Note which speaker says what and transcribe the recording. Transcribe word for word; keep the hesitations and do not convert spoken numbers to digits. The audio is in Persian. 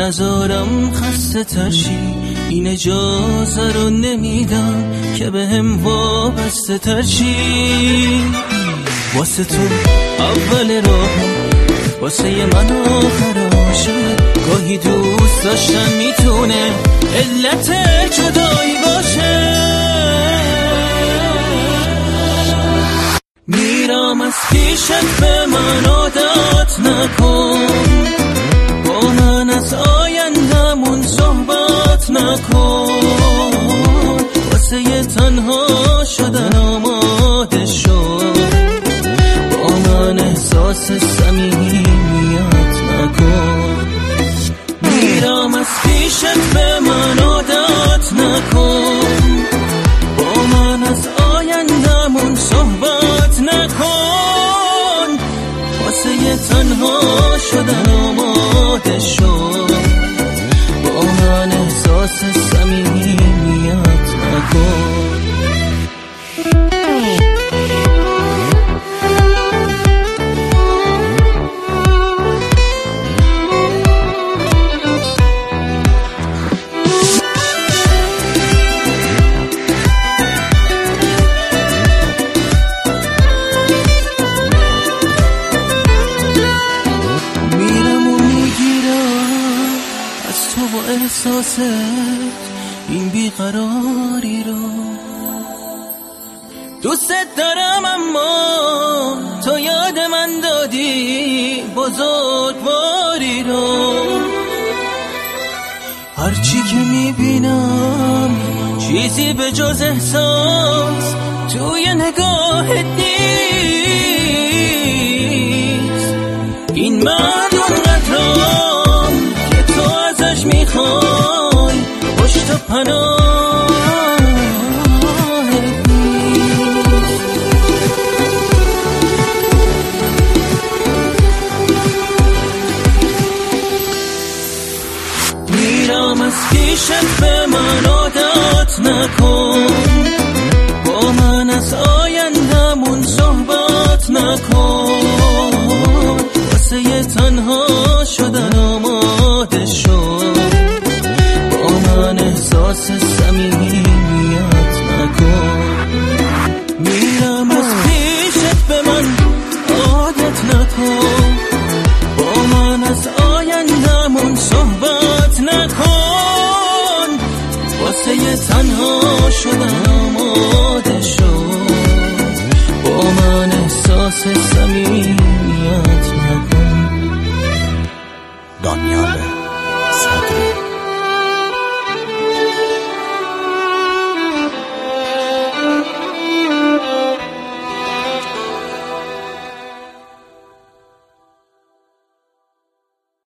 Speaker 1: نذارم خسته ترشی، این اجازه رو نمیدم که به هم وابسته ترشی. واسه تو اول راهم، واسه من آخراشه. گاهی دوست داشتن میتونه علت جدایی باشه. میرم از پیشت، به من عادت نکن، با من از آیندمون صحبت نکن. واسه یه تنها شدن آماده شد، با من احساس صمیمیت نکن. میرم از پیشت، به من عادت نکن، با من از آیندمون صحبت نکن. واسه یه تنها شدن آماده شد، با من احساس صمیمیت نکن. احساست این بیقراری رو دوست دارم، اما تو یاد من دادی بزرگواری رو. هرچی که میبینم چیزی به جز احساس توی نگاهت نیست. این من اونقدرام که تو ازش میخوای پشت و پناهت نیست. میرم از پیشت، به من عادت نکن، با من از آیندمون صحبت نکن. واسه یه تنها شدن آماده شد، با من احساس صمیمیت نکن. میرم از پیشت، به من عادت نکن، با من از آیندمون صحبت نکن. واسه یه تنها شدن آماده شد، با من احساس صمیمیت نکن.
Speaker 2: دانیال